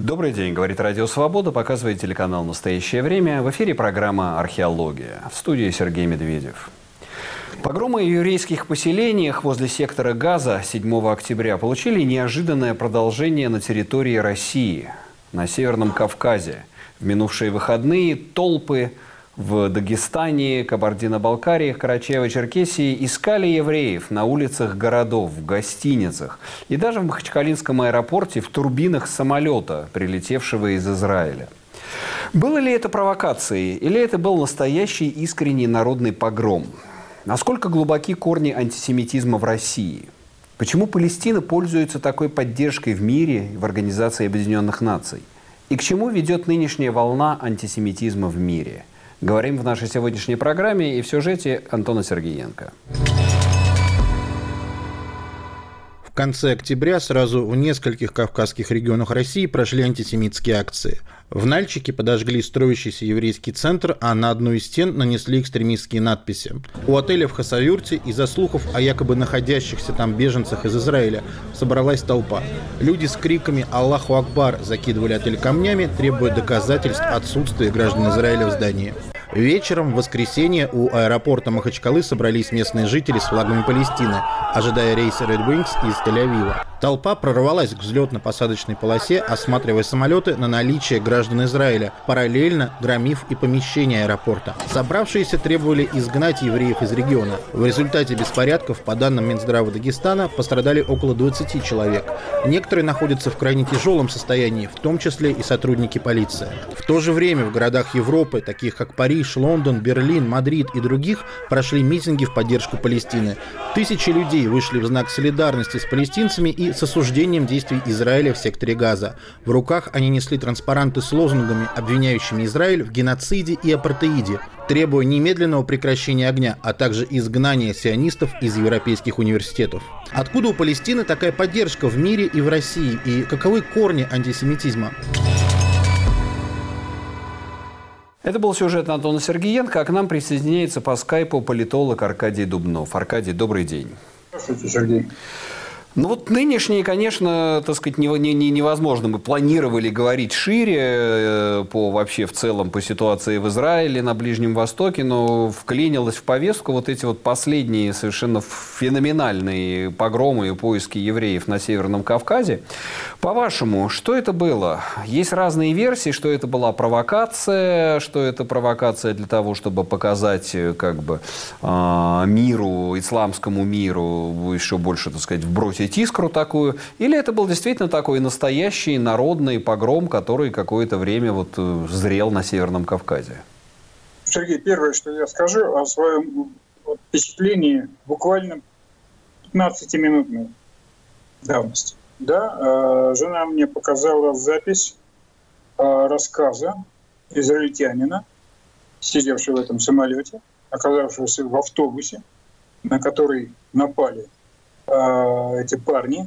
Добрый день, говорит Радио Свобода, показывает телеканал «Настоящее время». В эфире программа «Археология». В студии Сергей Медведев. Погромы в еврейских поселениях возле сектора Газа 7 октября получили неожиданное продолжение на территории России, на Северном Кавказе. В минувшие выходные толпы в Дагестане, Кабардино-Балкарии, Карачаево-Черкесии искали евреев на улицах городов, в гостиницах и даже в Махачкалинском аэропорте в турбинах самолета, прилетевшего из Израиля. Было ли это провокацией или это был настоящий искренний народный погром? Насколько глубоки корни антисемитизма в России? Почему Палестина пользуется такой поддержкой в мире и в Организации Объединенных Наций? И к чему ведет нынешняя волна антисемитизма в мире? Говорим в нашей сегодняшней программе и в сюжете Антона Сергеенко. В конце октября сразу в нескольких кавказских регионах России прошли антисемитские акции. В Нальчике подожгли строящийся еврейский центр, а на одну из стен нанесли экстремистские надписи. У отеля в Хасавюрте из-за слухов о якобы находящихся там беженцах из Израиля собралась толпа. Люди с криками «Аллаху Акбар» закидывали отель камнями, требуя доказательств отсутствия граждан Израиля в здании. Вечером в воскресенье у аэропорта Махачкалы собрались местные жители с флагами Палестины, ожидая рейса Red Wings из Тель-Авива. Толпа прорвалась к взлетно-посадочной полосе, осматривая самолеты на наличие граждан Израиля, параллельно громив и помещение аэропорта. Собравшиеся требовали изгнать евреев из региона. В результате беспорядков, по данным Минздрава Дагестана, пострадали около 20 человек. Некоторые находятся в крайне тяжелом состоянии, в том числе и сотрудники полиции. В то же время в городах Европы, таких как Париж, Лондон, Берлин, Мадрид и других, прошли митинги в поддержку Палестины. Тысячи людей вышли в знак солидарности с палестинцами и с осуждением действий Израиля в секторе Газа. В руках они несли транспаранты с лозунгами, обвиняющими Израиль в геноциде и апартеиде, требуя немедленного прекращения огня, а также изгнания сионистов из европейских университетов. Откуда у Палестины такая поддержка в мире и в России? И каковы корни антисемитизма? Это был сюжет Антона Сергеенко, а к нам присоединяется по скайпу политолог Аркадий Дубнов. Аркадий, добрый день. Здравствуйте, Сергей. Ну вот нынешние, конечно, так сказать, невозможно. Мы планировали говорить шире вообще в целом по ситуации в Израиле, на Ближнем Востоке, но вклинилось в повестку вот эти вот последние совершенно феноменальные погромы и поиски евреев на Северном Кавказе. По-вашему, что это было? Есть разные версии, что это была провокация, что это провокация для того, чтобы показать как бы миру, исламскому миру еще больше, так сказать, вбросить искру такую, или это был действительно такой настоящий народный погром, который какое-то время вот зрел на Северном Кавказе? Сергей, первое, что я скажу о своем впечатлении буквально 15-минутной давности. Да, жена мне показала запись рассказа израильтянина, сидевшего в этом самолете, оказавшегося в автобусе, на который напали эти парни,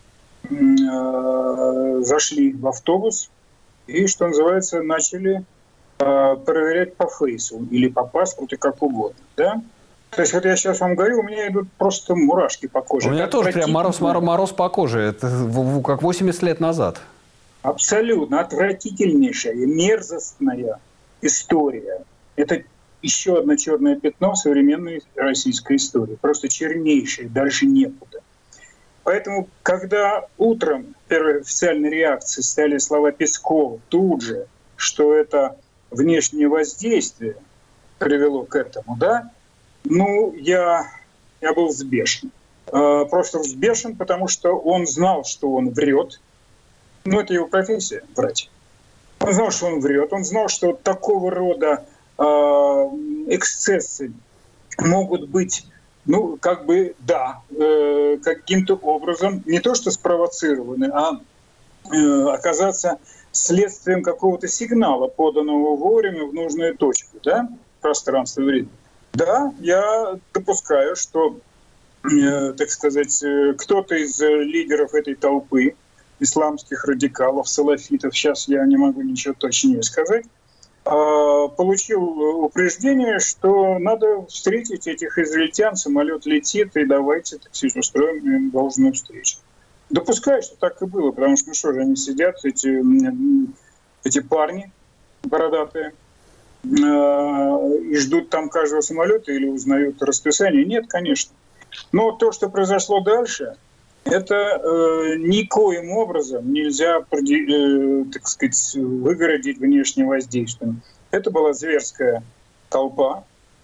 зашли в автобус и, что называется, начали проверять по фейсу или по паспорту, как угодно. Да? То есть вот я сейчас вам говорю, у меня идут просто мурашки по коже. У меня тоже прям мороз по коже. Это как 80 лет назад. Абсолютно отвратительнейшая, мерзостная история. Это еще одно черное пятно в современной российской истории. Просто чернейшее, дальше некуда. Поэтому, когда утром первой официальной реакцией стали слова Пескова тут же, что это внешнее воздействие привело к этому, да, ну, я был взбешен. Просто взбешен, потому что он знал, что он врет. Ну, это его профессия, врать. Он знал, что он врет. Он знал, что такого рода эксцессы могут быть, ну, как бы, да, каким-то образом не то что спровоцированы, а оказаться следствием какого-то сигнала, поданного вовремя в нужную точку, да, пространство и время. Да, я допускаю, что, так сказать, кто-то из лидеров этой толпы, исламских радикалов, салафитов, сейчас я не могу ничего точнее сказать, получил упреждение, что надо встретить этих израильтян, самолет летит, и давайте, так сказать, устроим им должную встречу. Допускаю, что так и было, потому что, ну что же, они сидят, эти парни бородатые, и ждут там каждого самолета или узнают расписание? Нет, конечно. Но то, что произошло дальше, это никоим образом нельзя, так сказать, выгородить внешним воздействием. Это была зверская толпа.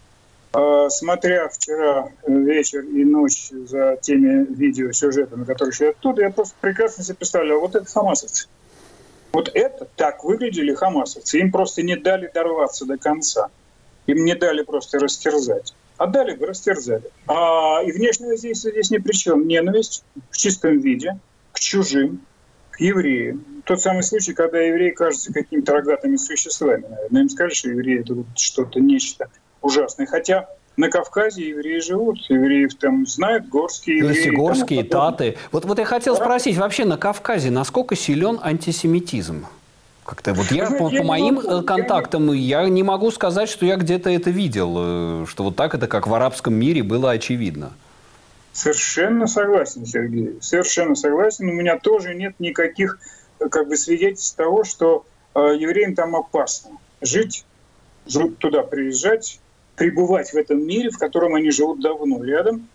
Смотря вчера вечер и ночь за теми видеосюжетами, которые шли оттуда, я просто прекрасно себе представлял, вот это хамасовцы. Вот это так выглядели хамасовцы. Им просто не дали дорваться до конца. Им не дали просто растерзать. А дали бы, растерзали. И внешнее воздействие здесь ни при чем. Ненависть в чистом виде к чужим, к евреям. Тот самый случай, когда евреи кажутся какими-то рогатыми существами. Наверное, им сказали, что евреи — это вот что-то, нечто ужасное. Хотя на Кавказе евреи живут, евреев там знают, горские евреи. Лесогорские, таты. Вот я хотел спросить, вообще на Кавказе насколько силен антисемитизм? Как-то вот я, по моим контактам, я не могу сказать, что я где-то это видел, что вот так это, как в арабском мире, было очевидно. Совершенно согласен, Сергей. Совершенно согласен. У меня тоже нет никаких свидетельств того, что евреям там опасно жить, туда приезжать, пребывать в этом мире, в котором они живут давно, рядом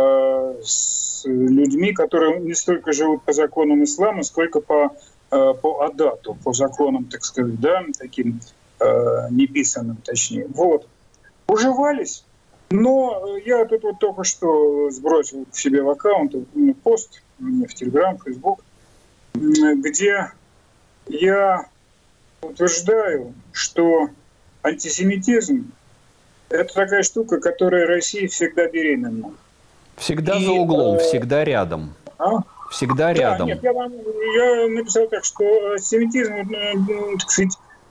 с людьми, которые не столько живут по законам ислама, сколько по адату, по законам, так сказать, да, таким неписанным, точнее. Вот. Уживались, но я тут вот только что сбросил к себе в аккаунт пост в Телеграм, Фейсбук, где я утверждаю, что антисемитизм — это такая штука, которая России всегда беременна. Всегда за углом, всегда рядом. Всегда рядом. Нет, я написал так, что антисемитизм, так сказать,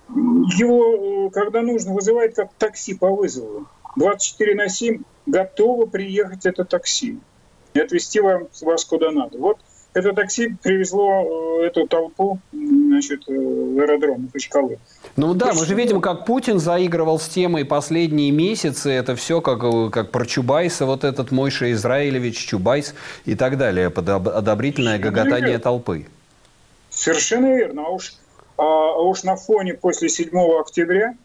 его, когда нужно, вызывает как такси по вызову. 24/7 готово приехать это такси и отвезти вас куда надо. Вот это такси привезло эту толпу, значит, в аэродром Махачкалы. Ну да, мы же видим, как Путин заигрывал с темой последние месяцы. Это все как про Чубайса, вот этот Мойша Израилевич, Чубайс и так далее. Под одобрительное гоготание толпы. Совершенно верно. А уж на фоне после 7 октября,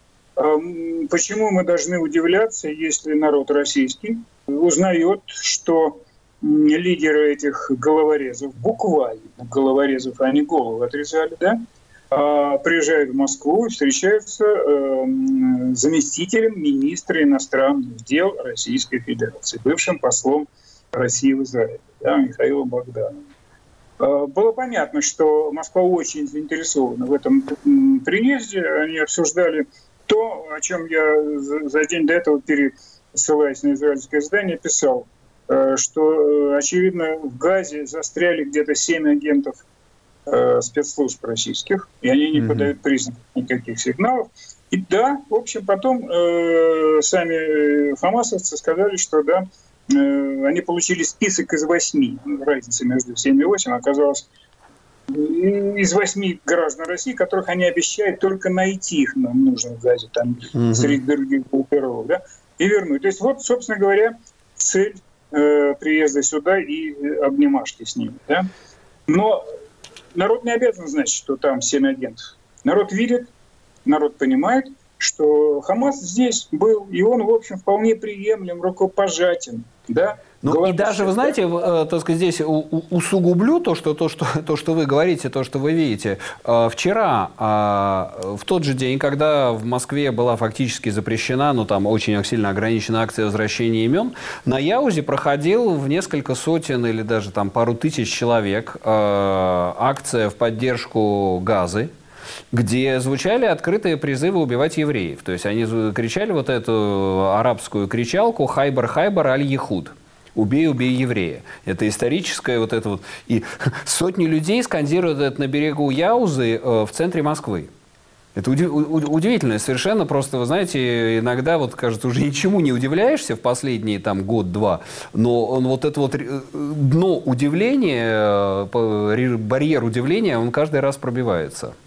почему мы должны удивляться, если народ российский узнает, что лидеры этих головорезов, буквально головорезов, они головы отрезали, да, приезжают в Москву и встречаются заместителем министра иностранных дел Российской Федерации, бывшим послом России в Израиле, да, Михаилом Богдановым. Было понятно, что Москва очень заинтересована в этом приезде. Они обсуждали то, о чем я за день до этого, ссылаясь на израильское издание, писал, что, очевидно, в Газе застряли где-то 7 агентов спецслужб российских, и они не подают признаков никаких сигналов. И да, в общем, потом сами хамасовцы сказали, что да, они получили список из 8. Разница между 7 и 8 оказалась из 8 граждан России, которых они обещают только найти их нам нужно в Газе, там, среди других группировок, да, и вернуть. То есть вот, собственно говоря, цель приезда сюда и обнимашки с ними. Да? Но народ не обязан знать, что там 7 агентов. Народ видит, народ понимает, что Хамас здесь был, и он, в общем, вполне приемлем, рукопожатен. Да? Ну и даже, вы знаете, так сказать, здесь усугублю то, что вы говорите, то, что вы видите. Вчера, в тот же день, когда в Москве была фактически запрещена, ну там очень сильно ограничена акция возвращения имен, на Яузе проходил в несколько сотен или даже там пару тысяч человек акция в поддержку Газы, где звучали открытые призывы убивать евреев. То есть они кричали вот эту арабскую кричалку «Хайбар, Хайбар, аль-Ехуд». «Убей, убей еврея». Это историческое вот это вот. И сотни людей скандируют это на берегу Яузы в центре Москвы. Это удивительно совершенно. Просто, вы знаете, иногда, вот, кажется, уже ничему не удивляешься в последние там год-два, но вот это вот дно удивления, барьер удивления, он каждый раз пробивается.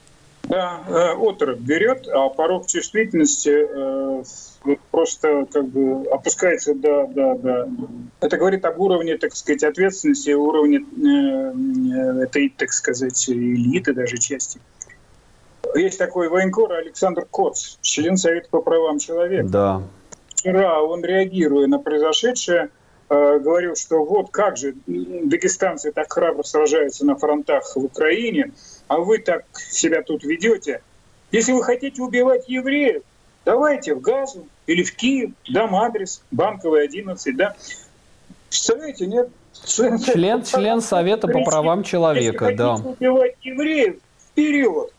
Да, отрыв берет, а порог чувствительности просто как бы опускается до. Это говорит об уровне, так сказать, ответственности, уровне этой, так сказать, элиты даже части. Есть такой военкор Александр Коц, член Совета по правам человека. Да. Вчера он, реагируя на произошедшее, говорил, что вот как же дагестанцы так храбро сражаются на фронтах в Украине, а вы так себя тут ведете. Если вы хотите убивать евреев, давайте в Газу или в Киев, дам адрес, Банковый 11, да. Представляете, нет? Член Совета по правам человека, да. Если хотите убивать евреев, вперед!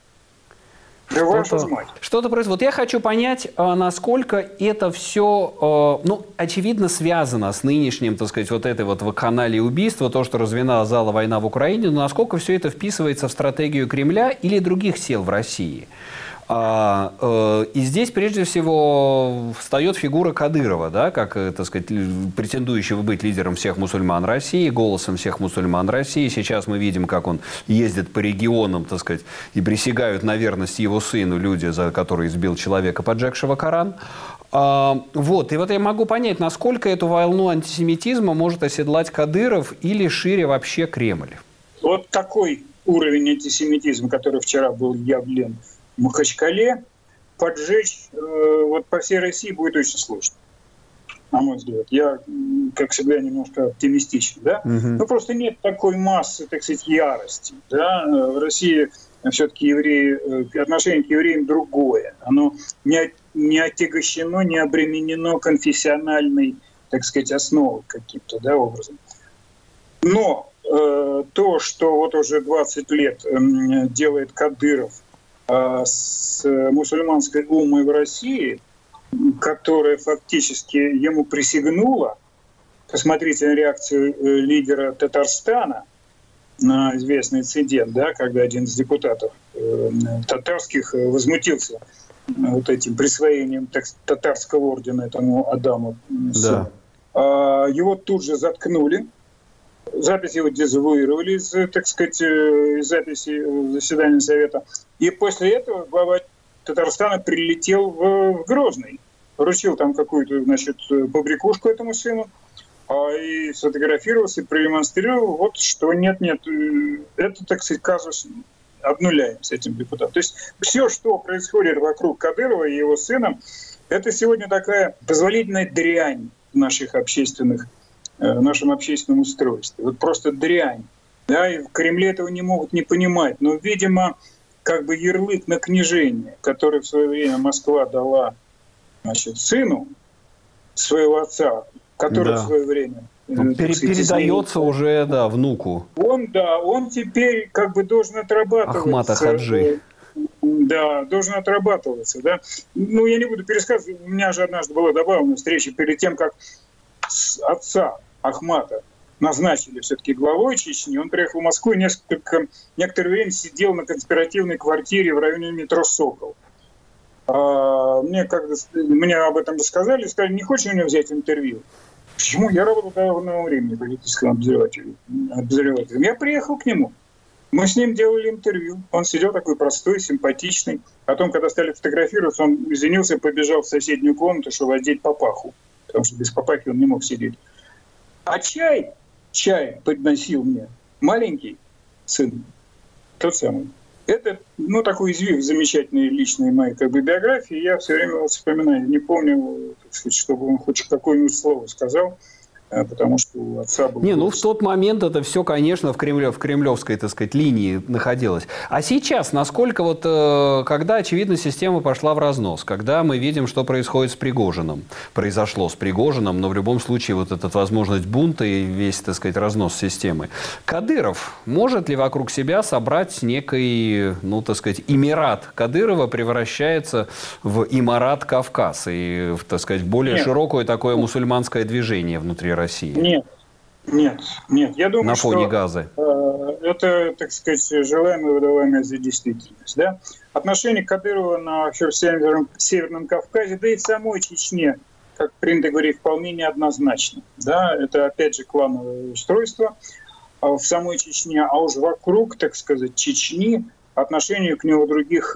Что-то происходит. Вот я хочу понять, насколько это все, очевидно, связано с нынешним, так сказать, вот этой вот вакханалией убийства, то, что развязала война в Украине, но насколько все это вписывается в стратегию Кремля или других сил в России. И здесь, прежде всего, встает фигура Кадырова, да, как, так сказать, претендующего быть лидером всех мусульман России, голосом всех мусульман России. Сейчас мы видим, как он ездит по регионам, так сказать, и присягают на верность его сыну люди, за которые избил человека, поджегшего Коран. Вот. И вот я могу понять, насколько эту волну антисемитизма может оседлать Кадыров или шире вообще Кремль. Вот такой уровень антисемитизма, который вчера был явлен в Махачкале, поджечь вот по всей России будет очень сложно, на мой взгляд. Я, как всегда, немножко оптимистичен, да? Но просто нет такой массы, так сказать, ярости, да? В России все-таки евреи, отношение к евреям другое. Оно не отягощено, не обременено конфессиональной, так сказать, основой каким-то, да, образом. Но то, что вот уже 20 лет делает Кадыров с мусульманской уммой в России, которая фактически ему присягнула, посмотрите на реакцию лидера Татарстана на известный инцидент, да, когда один из депутатов татарских возмутился вот этим присвоением татарского ордена этому Адаму. Да. Его тут же заткнули. Запись его дезавуировали из, так сказать, из записи заседания Совета. И после этого глава Татарстана прилетел в Грозный. Поручил там какую-то, значит, побрякушку этому сыну. И сфотографировался, и продемонстрировал, вот что нет, это, так сказать, казус обнуляем с этим депутатом. То есть все, что происходит вокруг Кадырова и его сына, это сегодня такая позволительная дрянь в нашем общественном устройстве. Вот просто дрянь. Да, и в Кремле этого не могут не понимать. Но, видимо, как бы ярлык на княжение, который в свое время Москва дала, значит, сыну своего отца, который в свое время передается уже, да, внуку. Он теперь как бы должен отрабатывать. Ахмата Хаджи. Да, должен отрабатываться. Да. Ну, я не буду пересказывать. У меня же однажды была добавлена встреча перед тем, как отца Ахмата назначили все-таки главой Чечни. Он приехал в Москву и некоторое время сидел на конспиративной квартире в районе метро «Сокол». Мне об этом рассказали, сказали, не хочешь у него взять интервью? Почему? Я работал до одного времени политическим обозревателем. Я приехал к нему. Мы с ним делали интервью. Он сидел такой простой, симпатичный. Потом, когда стали фотографироваться, он извинился и побежал в соседнюю комнату, чтобы одеть папаху. Потому что без папахи он не мог сидеть. А чай подносил мне маленький сын, тот самый. Это, такой извив замечательной личной моей биографии. Я все время вспоминаю. Не помню, так сказать, чтобы он хоть какое-нибудь слово сказал, потому что у отца был... в тот момент это все, конечно, в кремлевской, так сказать, линии находилось. А сейчас, насколько когда, очевидно, система пошла в разнос, когда мы видим, что происходит с Пригожиным, произошло с Пригожиным, но в любом случае вот эта возможность бунта и весь, так сказать, разнос системы. Кадыров может ли вокруг себя собрать некий, так сказать, Эмират Кадырова превращается в Имарат Кавказ и, так сказать, более широкое такое мусульманское движение внутри России? Нет. Я думаю, на фоне Газы. Это, так сказать, желаемое выдаваемое за действительность. Да? Отношение Кадырова на Северном Кавказе, да и в самой Чечне, как принято говорить, вполне неоднозначно. Да? Это, опять же, клановое устройство в самой Чечне, а уж вокруг, так сказать, Чечни отношению к нему других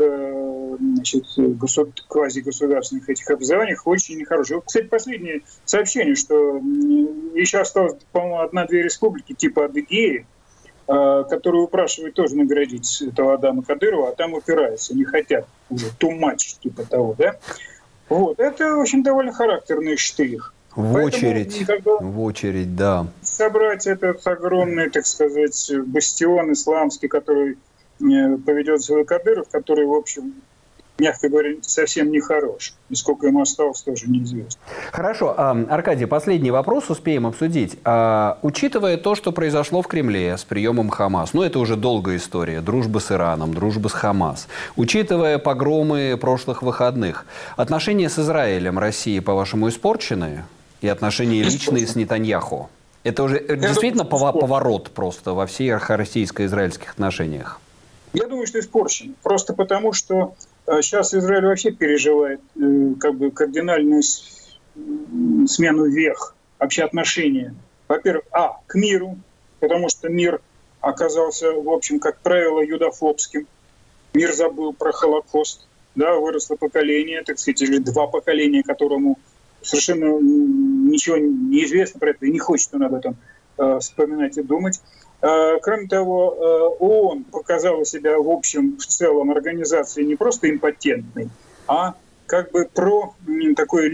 квазигосударственных этих образованиях очень нехорошее. Вот, кстати, последнее сообщение, что еще осталось, по-моему, 1-2 республики типа Адыгеи, которые упрашивают тоже наградить этого Адама Кадырова, а там упираются, не хотят уже too much, типа того, да? Вот. Это, в общем, довольно характерный штрих. В очередь, да. Собрать этот огромный, так сказать, бастион исламский, который поведет свой Кадыров, который, в общем, мягко говоря, совсем не хорош. И сколько ему осталось, тоже неизвестно. Хорошо. Аркадий, последний вопрос успеем обсудить. Учитывая то, что произошло в Кремле с приемом Хамас, это уже долгая история, дружба с Ираном, дружба с Хамас, учитывая погромы прошлых выходных, отношения с Израилем России, по-вашему, испорчены? И отношения личные с Нетаньяху? Это уже действительно поворот просто во всех российско-израильских отношениях? Я думаю, что испорчен. Просто потому, что сейчас Израиль вообще переживает кардинальную смену вех, вообще отношения. Во-первых, к миру, потому что мир оказался, в общем, как правило, юдофобским. Мир забыл про Холокост. Да, выросло поколение, так сказать, или 2 поколения, которому совершенно ничего не известно про это и не хочет он об этом вспоминать и думать. Кроме того, ООН показала себя, в общем, в целом организацией не просто импотентной, а как бы про такой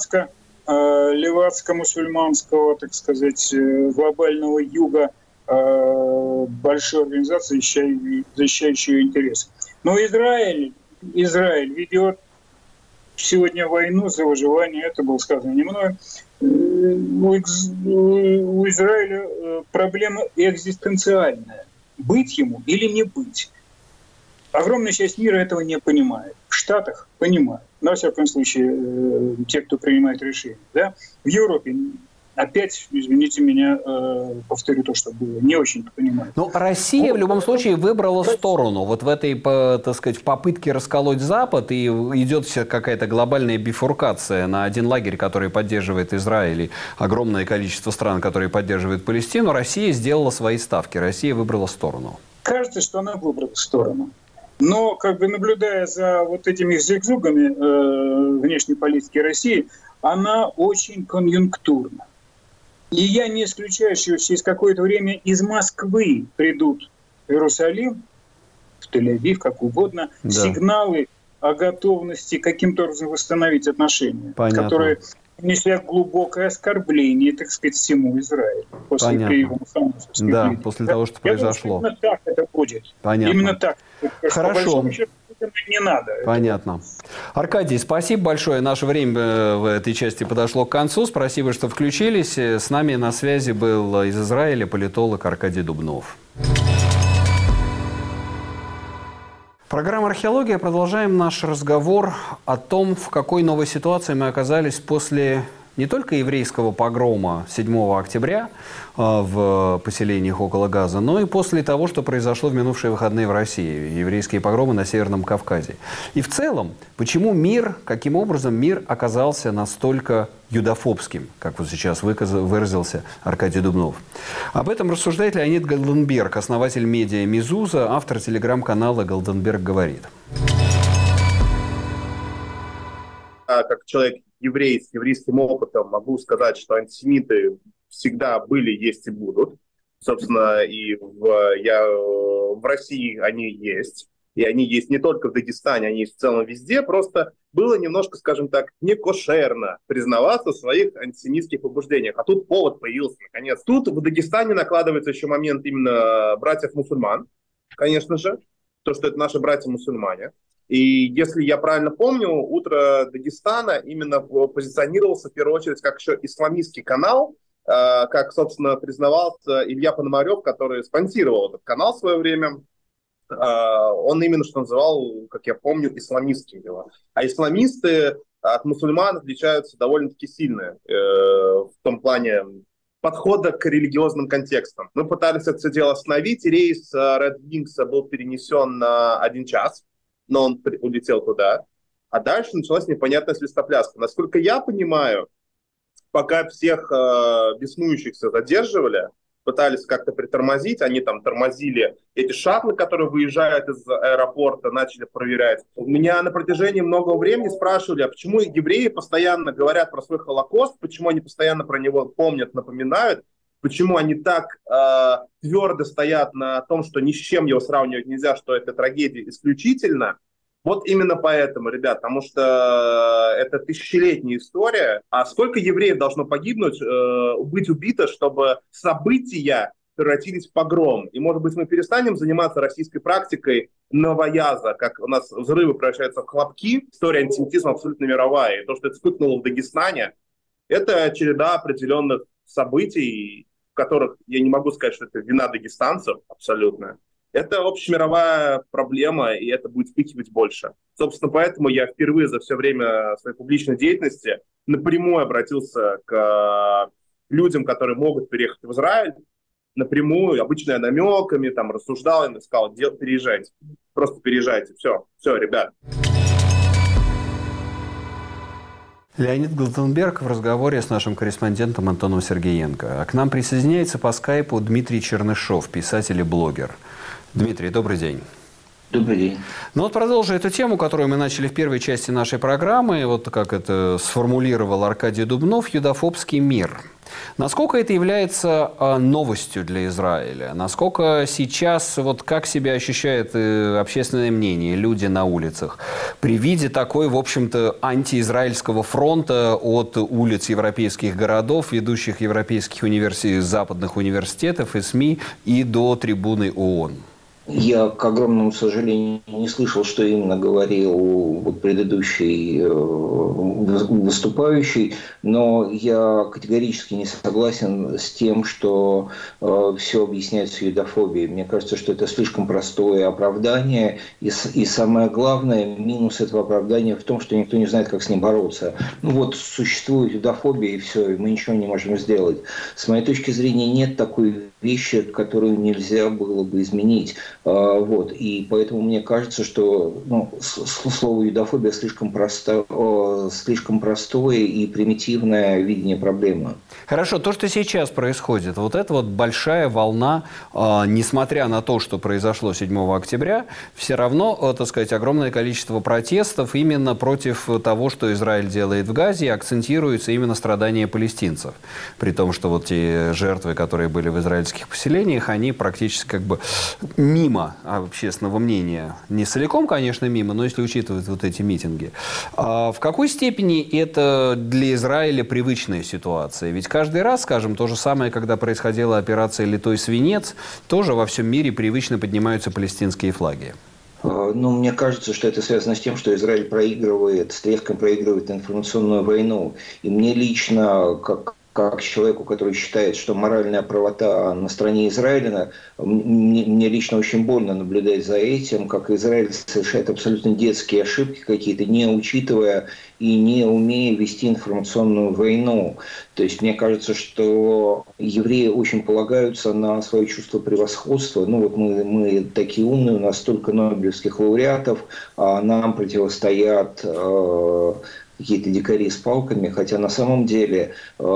левацко-мусульманского, так сказать, глобального юга большой организации, защищающей ее интересы. Но Израиль ведет сегодня войну за выживание, это было сказано не мной. У Израиля проблема экзистенциальная. Быть ему или не быть. Огромная часть мира этого не понимает. В Штатах понимают. Но, во всяком случае, те, кто принимает решения. Да? В Европе опять, извините меня, повторю то, что было, не очень понимают. Но Россия в любом случае выбрала сторону. Вот в этой, так сказать, в попытке расколоть Запад, и идет какая-то глобальная бифуркация на один лагерь, который поддерживает Израиль, и огромное количество стран, которые поддерживают Палестину. Россия сделала свои ставки. Россия выбрала сторону. Кажется, что она выбрала сторону. Но, наблюдая за вот этими зигзагами внешней политики России, она очень конъюнктурна. И я не исключаю, что через какое-то время из Москвы придут в Иерусалим, в Тель-Авив, как угодно, сигналы о готовности каким-то образом восстановить отношения, которые несли глубокое оскорбление, так сказать, всему Израилю после приема Хамасовских лидеров. После того, что произошло. Именно так это будет. Понятно. Именно так. Хорошо. Не надо. Понятно. Аркадий, спасибо большое. Наше время в этой части подошло к концу. Спасибо, что включились. С нами на связи был из Израиля политолог Аркадий Дубнов. Программа «Археология». Продолжаем наш разговор о том, в какой новой ситуации мы оказались после не только еврейского погрома 7 октября в поселениях около Газа, но и после того, что произошло в минувшие выходные в России, еврейские погромы на Северном Кавказе. И в целом, каким образом мир оказался настолько юдофобским, как вот сейчас выразился Аркадий Дубнов. Об этом рассуждает Леонид Голденберг, основатель медиа «Мезуза», автор телеграм-канала «Голденберг говорит». Как человек еврей с еврейским опытом могу сказать, что антисемиты всегда были, есть и будут. Собственно, и в России они есть. И они есть не только в Дагестане, они есть в целом везде. Просто было немножко, скажем так, некошерно признаваться в своих антисемитских побуждениях. А тут повод появился, наконец. Тут в Дагестане накладывается еще момент именно братьев-мусульман, конечно же. То, что это наши братья-мусульмане. И если я правильно помню, «Утро Дагестана» именно позиционировался в первую очередь как еще исламистский канал, как, собственно, признавался Илья Пономарев, который спонсировал этот канал в свое время. Он именно что называл, как я помню, исламистским его. А исламисты от мусульман отличаются довольно-таки сильно в том плане подхода к религиозным контекстам. Мы пытались это все дело остановить, и рейс Red Wings был перенесен на 1 час. Но он улетел туда. А дальше началась непонятная свистопляска. Насколько я понимаю, пока всех беснующихся задерживали, пытались как-то притормозить, они там тормозили эти шаттлы, которые выезжают из аэропорта, начали проверять. Меня на протяжении многого времени спрашивали, а почему евреи постоянно говорят про свой Холокост, почему они постоянно про него помнят, напоминают, почему они так твердо стоят на том, что ни с чем его сравнивать нельзя, что это трагедия исключительно. Вот именно поэтому, ребят, потому что это тысячелетняя история. А сколько евреев должно погибнуть, быть убито, чтобы события превратились в погром? И, может быть, мы перестанем заниматься российской практикой новояза, как у нас взрывы превращаются в хлопки. История антисемитизма абсолютно мировая. И то, что это вспыхнуло в Дагестане, это череда определенных событий, в которых я не могу сказать, что это вина дагестанцев абсолютно. Это общемировая проблема, и это будет вспыхивать больше. Собственно, поэтому я впервые за все время своей публичной деятельности напрямую обратился к людям, которые могут переехать в Израиль, напрямую, обычно я намеками, там, рассуждал и сказал, переезжайте, просто переезжайте, все, ребят. Леонид Глотенберг в разговоре с нашим корреспондентом Антоном Сергеенко. А к нам присоединяется по скайпу Дмитрий Чернышов, писатель и блогер. Дмитрий, добрый день. Добрый день. Ну вот продолжу эту тему, которую мы начали в первой части нашей программы. Вот как это сформулировал Аркадий Дубнов, юдофобский мир. Насколько это является новостью для Израиля? Насколько сейчас, вот как себя ощущает общественное мнение, люди на улицах при виде такой, в общем-то, антиизраильского фронта от улиц европейских городов, ведущих европейских западных университетов и СМИ и до трибуны ООН? Я, к огромному сожалению, не слышал, что именно говорил вот предыдущий выступающий, но я категорически не согласен с тем, что все объясняется юдофобией. Мне кажется, что это слишком простое оправдание, и самое главное, минус этого оправдания в том, что никто не знает, как с ним бороться. Ну вот существует юдофобия, и все, и мы ничего не можем сделать. С моей точки зрения, нет такой вещи, которую нельзя было бы изменить. Вот. И поэтому мне кажется, что слово юдофобия слишком простое и примитивное видение проблемы. Хорошо, то, что сейчас происходит, вот эта вот большая волна, несмотря на то, что произошло 7 октября, все равно, так сказать, огромное количество протестов именно против того, что Израиль делает в Газе, акцентируется именно страдания палестинцев. При том, что вот те жертвы, которые были в израильских поселениях, они практически как бы мимо общественного мнения. Не целиком, конечно, мимо, но если учитывать вот эти митинги. А в какой степени это для Израиля привычная ситуация? Ведь каждый раз, скажем, то же самое, когда происходила операция «Литой свинец», тоже во всем мире привычно поднимаются палестинские флаги. Ну, мне кажется, что это связано с тем, что Израиль с треском проигрывает информационную войну. И мне лично, как человеку, который считает, что моральная правота на стороне Израиля, мне лично очень больно наблюдать за этим, как Израиль совершает абсолютно детские ошибки какие-то, не учитывая и не умея вести информационную войну. То есть мне кажется, что евреи очень полагаются на свое чувство превосходства. Ну вот мы такие умные, у нас столько нобелевских лауреатов, а нам противостоят какие-то дикари с палками, хотя на самом деле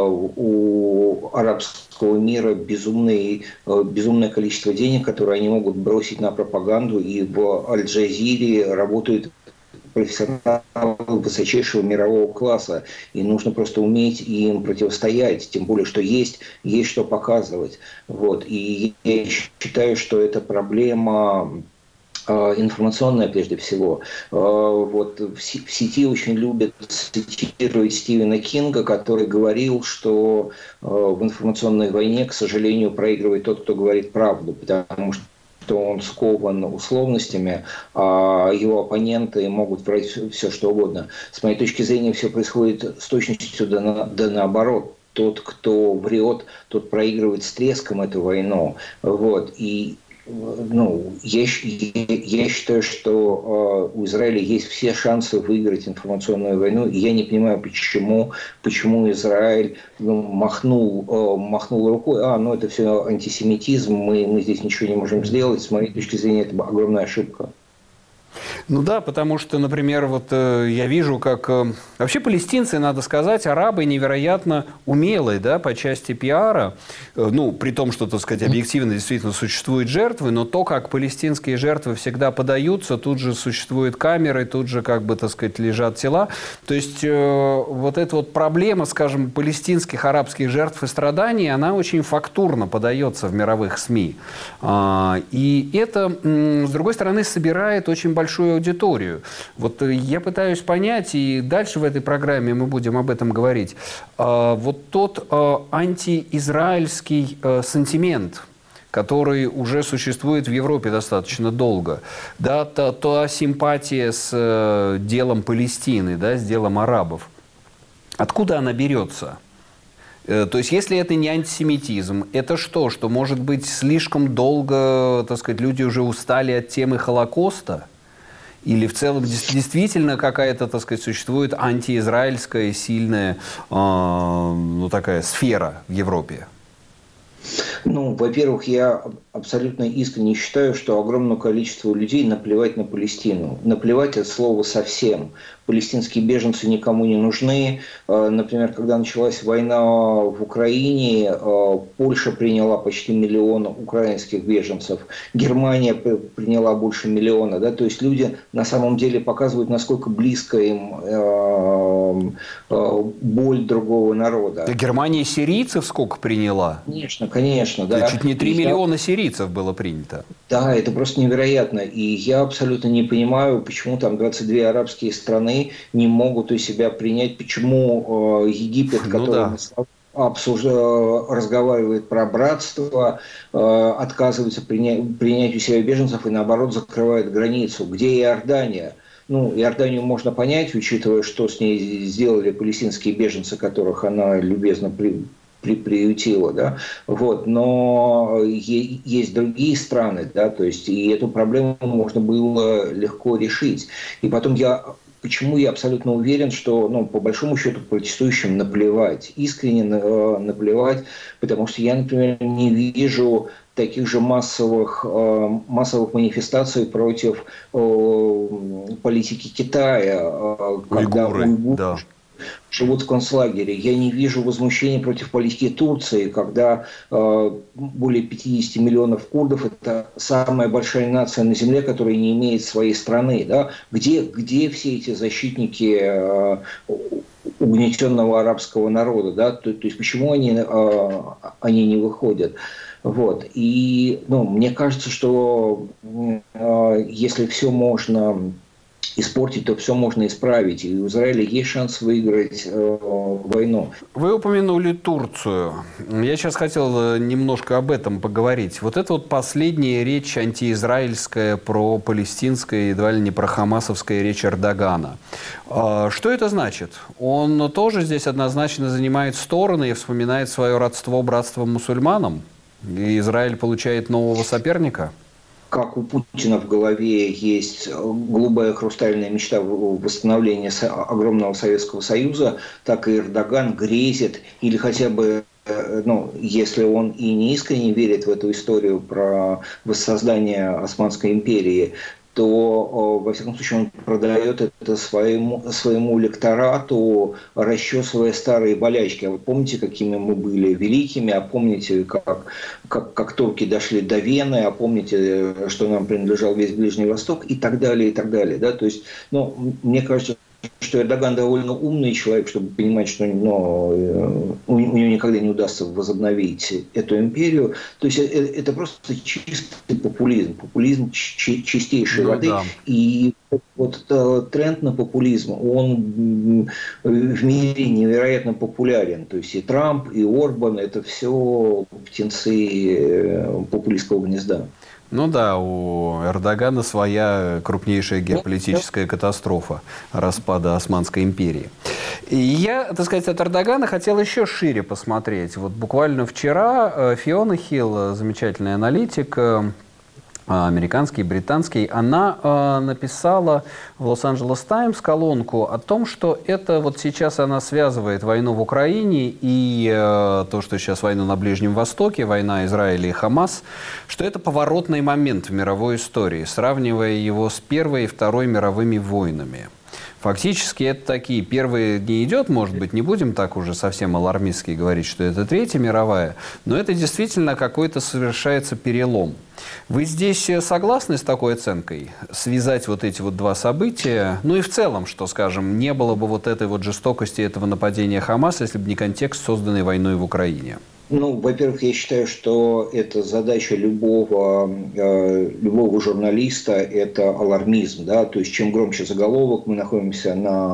у арабского мира безумное количество денег, которые они могут бросить на пропаганду, и в Аль-Джазире работают профессионалы высочайшего мирового класса, и нужно просто уметь им противостоять, тем более, что есть что показывать. Вот. И я считаю, что это проблема информационная прежде всего. Вот в сети очень любят цитировать Стивена Кинга, который говорил, что в информационной войне, к сожалению, проигрывает тот, кто говорит правду, потому что он скован условностями, а его оппоненты могут врать все, что угодно. С моей точки зрения, все происходит с точностью да наоборот. Тот, кто врет, тот проигрывает с треском эту войну. Вот. И я считаю, что у Израиля есть все шансы выиграть информационную войну, и я не понимаю, почему Израиль махнул рукой, это все антисемитизм, мы здесь ничего не можем сделать. С моей точки зрения, это огромная ошибка. Ну да, потому что, например, вот я вижу, как вообще палестинцы, надо сказать, арабы невероятно умелые, да, по части пиара. Ну, при том, что, так сказать, объективно действительно существуют жертвы, но то, как палестинские жертвы всегда подаются, тут же существуют камеры, тут же, как бы, так сказать, лежат тела. То есть вот эта вот проблема, скажем, палестинских арабских жертв и страданий, она очень фактурно подается в мировых СМИ. И это, с другой стороны, собирает очень большую аудиторию. Вот я пытаюсь понять, и дальше в этой программе мы будем об этом говорить, вот тот антиизраильский сантимент, который уже существует в Европе достаточно долго, да, та симпатия с делом Палестины, да, с делом арабов, откуда она берется? То есть, если это не антисемитизм, это что? Что, может быть, слишком долго, так сказать, люди уже устали от темы Холокоста? Или в целом действительно какая-то, так сказать, существует антиизраильская сильная ну, такая сфера в Европе? Ну, во-первых, я абсолютно искренне считаю, что огромному количеству людей наплевать на Палестину. Наплевать от слова совсем. Палестинские беженцы никому не нужны. Например, когда началась война в Украине, Польша приняла почти 1 миллион украинских беженцев. Германия приняла больше 1 миллиона. Да? То есть люди на самом деле показывают, насколько близко им боль другого народа. Да, Германия сирийцев сколько приняла? Конечно, конечно. Да. Чуть не 3 миллиона сирийцев было принято. Да, это просто невероятно. И я абсолютно не понимаю, почему там 22 арабские страны не могут у себя принять, почему Египет, который разговаривает про братство, отказывается принять у себя беженцев и, наоборот, закрывает границу. Где Иордания? Ну, Иорданию можно понять, учитывая, что с ней сделали палестинские беженцы, которых она любезно приютила, да, вот, но есть другие страны, да, то есть и эту проблему можно было легко решить. И потом почему я абсолютно уверен, что, ну, по большому счету, протестующим наплевать, искренне наплевать, потому что я, например, не вижу таких же массовых манифестаций против политики Китая, когда уйгуры живут в концлагере. Я не вижу возмущения против политики Турции, когда более 50 миллионов курдов – это самая большая нация на земле, которая не имеет своей страны. Да? Где все эти защитники угнетенного арабского народа? Да? То есть почему они не выходят? Вот. И мне кажется, что если все можно испортить, то все можно исправить. И у Израиля есть шанс выиграть войну. Вы упомянули Турцию. Я сейчас хотел немножко об этом поговорить. Вот это вот последняя речь антиизраильская, про палестинская, едва ли не про хамасовская речь Эрдогана. Что это значит? Он тоже здесь однозначно занимает стороны и вспоминает свое родство, братство мусульманам? И Израиль получает нового соперника? Как у Путина в голове есть голубая хрустальная мечта восстановления огромного Советского Союза, так и Эрдоган грезит, или хотя бы, если он и не искренне верит в эту историю про воссоздание Османской империи, то, во всяком случае, он продает это своему электорату, расчесывая старые болячки. А вы помните, какими мы были великими, а помните, как турки дошли до Вены, а помните, что нам принадлежал весь Ближний Восток, и так далее, и так далее. Да? То есть, мне кажется, что Эрдоган довольно умный человек, чтобы понимать, что у него никогда не удастся возобновить эту империю. То есть это просто чистый популизм чистейшей воды. Да. И вот тренд на популизм, он в мире невероятно популярен. То есть и Трамп, и Орбан – это все птенцы популистского гнезда. Ну да, у Эрдогана своя крупнейшая геополитическая катастрофа распада Османской империи. И я, так сказать, от Эрдогана хотел еще шире посмотреть. Вот буквально вчера Фиона Хилл, замечательный аналитик, американский, британский, она написала в Лос-Анджелес Таймс колонку о том, что это вот сейчас она связывает войну в Украине и то, что сейчас войну на Ближнем Востоке, война Израиля и Хамас, что это поворотный момент в мировой истории, сравнивая его с Первой и Второй мировыми войнами. Фактически это такие первые не идет, может быть, не будем так уже совсем алармистски говорить, что это Третья мировая, но это действительно какой-то совершается перелом. Вы здесь согласны с такой оценкой? Связать вот эти вот два события, ну и в целом, что, скажем, не было бы вот этой вот жестокости, этого нападения Хамаса, если бы не контекст, созданный войной в Украине? Ну, во-первых, я считаю, что это задача любого журналиста – это алармизм. Да? То есть, чем громче заголовок, мы находимся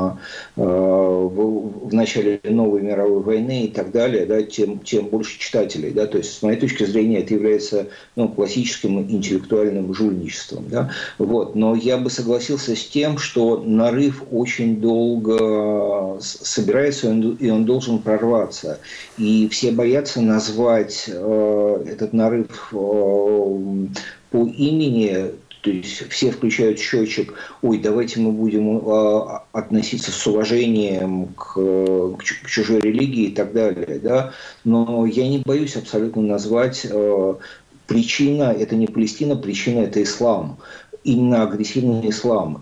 в начале новой мировой войны и так далее, да, тем больше читателей. Да? То есть, с моей точки зрения, это является классическим интеллектуальным жульничеством. Да? Вот. Но я бы согласился с тем, что нарыв очень долго собирается, и он должен прорваться. И все боятся назвать этот нарыв по имени, то есть все включают счетчик, ой, давайте мы будем относиться с уважением к чужой религии и так далее. Да? Но я не боюсь абсолютно назвать причина, это не Палестина, причина это ислам. Именно агрессивный ислам.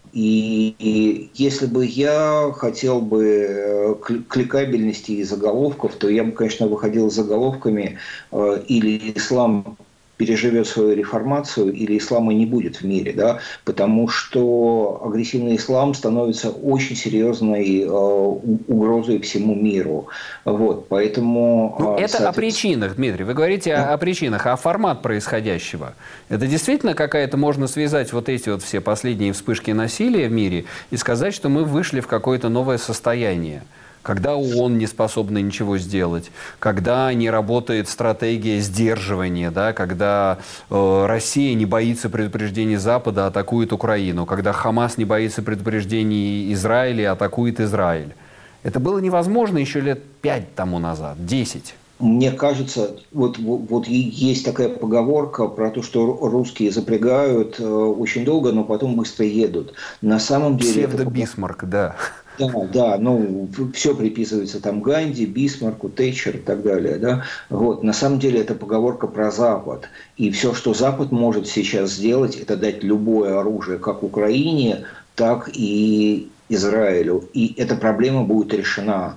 И если бы я хотел бы кликабельности и заголовков, то я бы, конечно, выходил с заголовками или ислам переживет свою реформацию, или ислама не будет в мире, да, потому что агрессивный ислам становится очень серьезной угрозой всему миру. Вот, поэтому... Это о причинах, Дмитрий. Вы говорите о причинах, а формат происходящего. Это действительно какая-то, можно связать вот эти вот все последние вспышки насилия в мире и сказать, что мы вышли в какое-то новое состояние. Когда ООН не способна ничего сделать, когда не работает стратегия сдерживания, да, когда Россия не боится предупреждений Запада, атакует Украину, когда Хамас не боится предупреждений Израиля, атакует Израиль. Это было невозможно еще лет 5 тому назад, 10. Мне кажется, вот есть такая поговорка про то, что русские запрягают очень долго, но потом быстро едут. На самом деле... Псевдо-Бисмарк, да. Да, ну, все приписывается там Ганди, Бисмарку, Тэтчер и так далее. Да? Вот. На самом деле это поговорка про Запад. И все, что Запад может сейчас сделать, это дать любое оружие как Украине, так и Израилю. И эта проблема будет решена.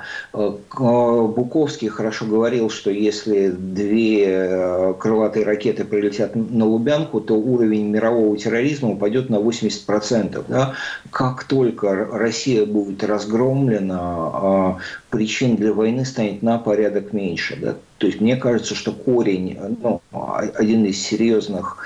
Буковский хорошо говорил, что если 2 крылатые ракеты прилетят на Лубянку, то уровень мирового терроризма упадет на 80%. Да? Как только Россия будет разгромлена, причин для войны станет на порядок меньше. Да? То есть мне кажется, что корень, одна из серьезных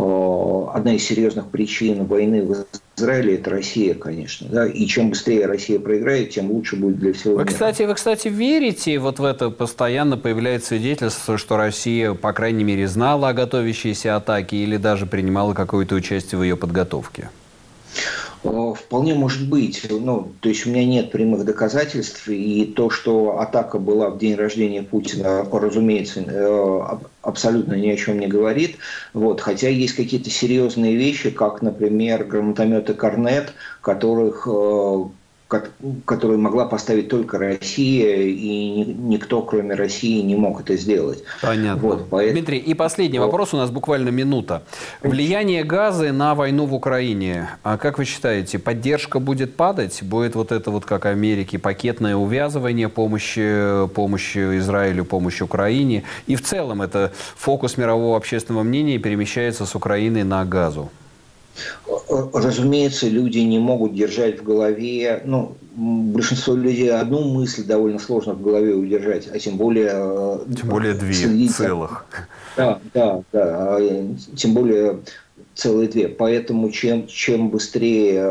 причин войны в Израиле – это Россия, конечно. Да? И чем быстрее Россия проиграет, тем лучше будет для всего мира. Вы, кстати, верите вот в это? Постоянно появляется свидетельство, что Россия, по крайней мере, знала о готовящейся атаке или даже принимала какое-то участие в ее подготовке? Вполне может быть. То есть у меня нет прямых доказательств. И то, что атака была в день рождения Путина, разумеется, абсолютно ни о чем не говорит. Вот. Хотя есть какие-то серьезные вещи, как, например, гранатометы «Корнет», которые могла поставить только Россия, и никто, кроме России, не мог это сделать. Понятно. Вот, поэтому... Дмитрий, и последний вопрос, у нас буквально минута. Влияние Газы на войну в Украине. А как вы считаете, поддержка будет падать? Будет вот это вот, как в Америке, пакетное увязывание помощи Израилю, помощи Украине? И в целом это фокус мирового общественного мнения перемещается с Украины на Газу? Разумеется, люди не могут держать в голове, большинство людей одну мысль довольно сложно в голове удержать, а тем более... Тем более 2 целых. Да, тем более целые 2. Поэтому чем быстрее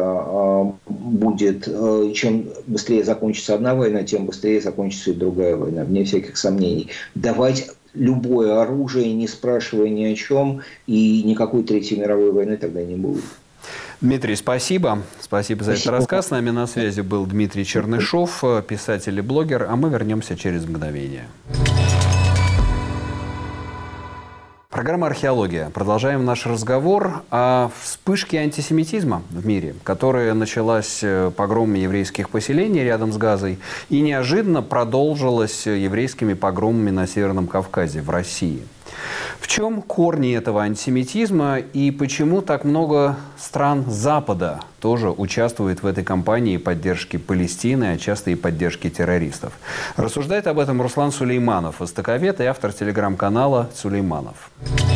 закончится одна война, тем быстрее закончится и другая война, вне всяких сомнений. Давать любое оружие, не спрашивая ни о чем, и никакой Третьей мировой войны тогда не будет. Дмитрий, спасибо. Спасибо за этот рассказ. С нами на связи был Дмитрий Чернышов, писатель и блогер, а мы вернемся через мгновение. Программа «Археология». Продолжаем наш разговор о вспышке антисемитизма в мире, которая началась погромами еврейских поселений рядом с Газой и неожиданно продолжилась еврейскими погромами на Северном Кавказе, в России. В чем корни этого антисемитизма и почему так много стран Запада тоже участвует в этой кампании поддержки Палестины, а часто и поддержки террористов? Рассуждает об этом Руслан Сулейманов, востоковед и автор телеграм-канала «Сулейманов».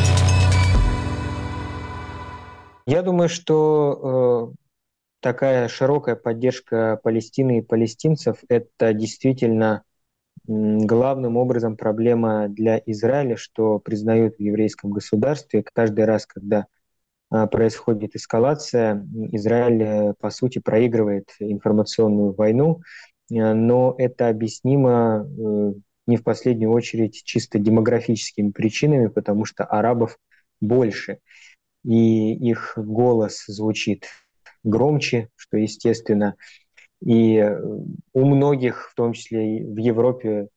Я думаю, что такая широкая поддержка Палестины и палестинцев – это действительно главным образом проблема для Израиля, что признают в еврейском государстве. Каждый раз, когда происходит эскалация, Израиль, по сути, проигрывает информационную войну, но это объяснимо не в последнюю очередь чисто демографическими причинами, потому что арабов больше, и их голос звучит громче, что естественно. И у многих, в том числе и в Европе,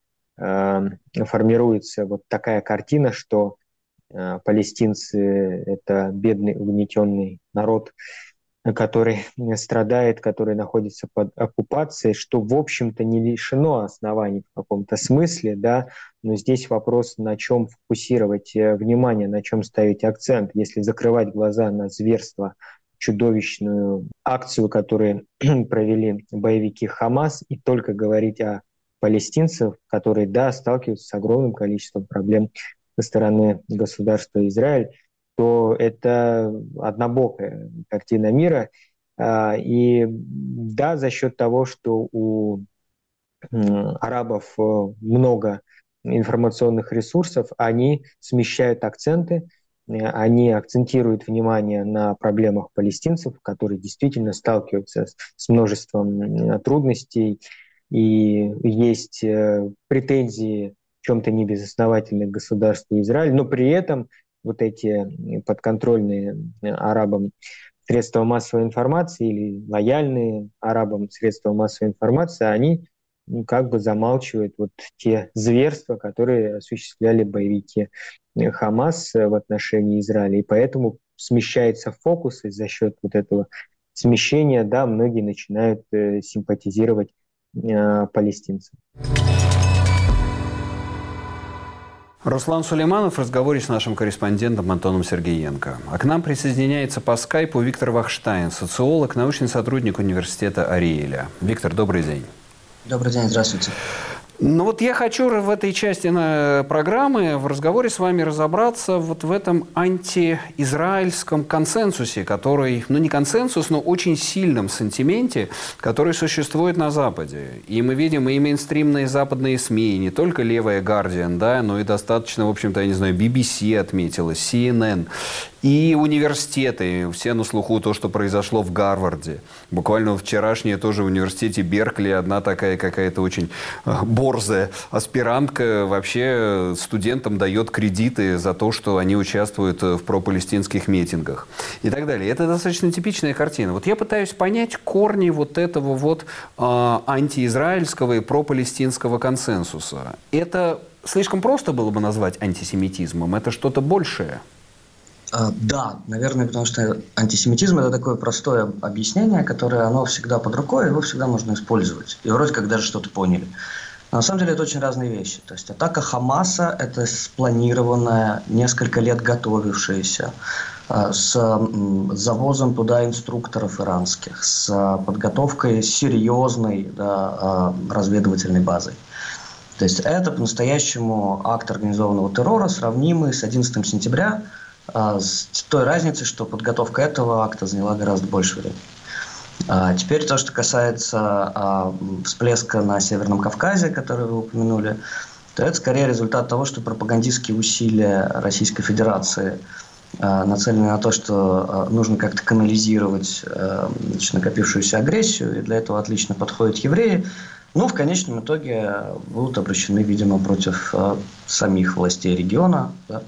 формируется вот такая картина, что палестинцы – это бедный угнетенный народ, который страдает, который находится под оккупацией, что, в общем-то, не лишено оснований в каком-то смысле, да, но здесь вопрос, на чем фокусировать внимание, на чем ставить акцент. Если закрывать глаза на зверство, чудовищную акцию, которую провели боевики Хамас, и только говорить о палестинцах, которые, да, сталкиваются с огромным количеством проблем со стороны государства Израиль, то это однобокая картина мира. И да, за счет того, что у арабов много информационных ресурсов, они смещают акценты, они акцентируют внимание на проблемах палестинцев, которые действительно сталкиваются с множеством трудностей, и есть претензии в чем-то небезосновательные к государству Израиль, но при этом вот эти подконтрольные арабам средства массовой информации или лояльные арабам средства массовой информации, они как бы замалчивают вот те зверства, которые осуществляли боевики Хамас в отношении Израиля. И поэтому смещается фокус, и за счет вот этого смещения, да, многие начинают симпатизировать палестинцам. Руслан Сулейманов в разговоре с нашим корреспондентом Антоном Сергеенко. А к нам присоединяется по скайпу Виктор Вахштайн, социолог, научный сотрудник университета Ариэля. Виктор, добрый день. Добрый день, здравствуйте. Ну вот я хочу в этой части программы в разговоре с вами разобраться вот в этом антиизраильском консенсусе, который, ну не консенсус, но очень сильном сантименте, который существует на Западе. И мы видим и мейнстримные западные СМИ, не только левая Guardian, да, но и достаточно, в общем-то, я не знаю, BBC отметила, CNN. И университеты, все на слуху то, что произошло в Гарварде. Буквально вчерашнее тоже в университете Беркли одна такая какая-то очень борзая аспирантка вообще студентам дает кредиты за то, что они участвуют в пропалестинских митингах и так далее. Это достаточно типичная картина. Вот я пытаюсь понять корни вот этого вот антиизраильского и пропалестинского консенсуса. Это слишком просто было бы назвать антисемитизмом? Это что-то большее? Да, наверное, потому что антисемитизм – это такое простое объяснение, которое оно всегда под рукой, его всегда можно использовать. И вроде как даже что-то поняли. Но на самом деле это очень разные вещи. То есть атака Хамаса – это спланированная, несколько лет готовившаяся, с завозом туда инструкторов иранских, с подготовкой серьезной, да, разведывательной базой. То есть это по-настоящему акт организованного террора, сравнимый с 11 сентября, с той разницей, что подготовка этого акта заняла гораздо больше времени. Теперь то, что касается всплеска на Северном Кавказе, который вы упомянули, то это скорее результат того, что пропагандистские усилия Российской Федерации нацелены на то, что нужно как-то канализировать накопившуюся агрессию, и для этого отлично подходят евреи. Но в конечном итоге будут обращены, видимо, против самих властей региона. Да.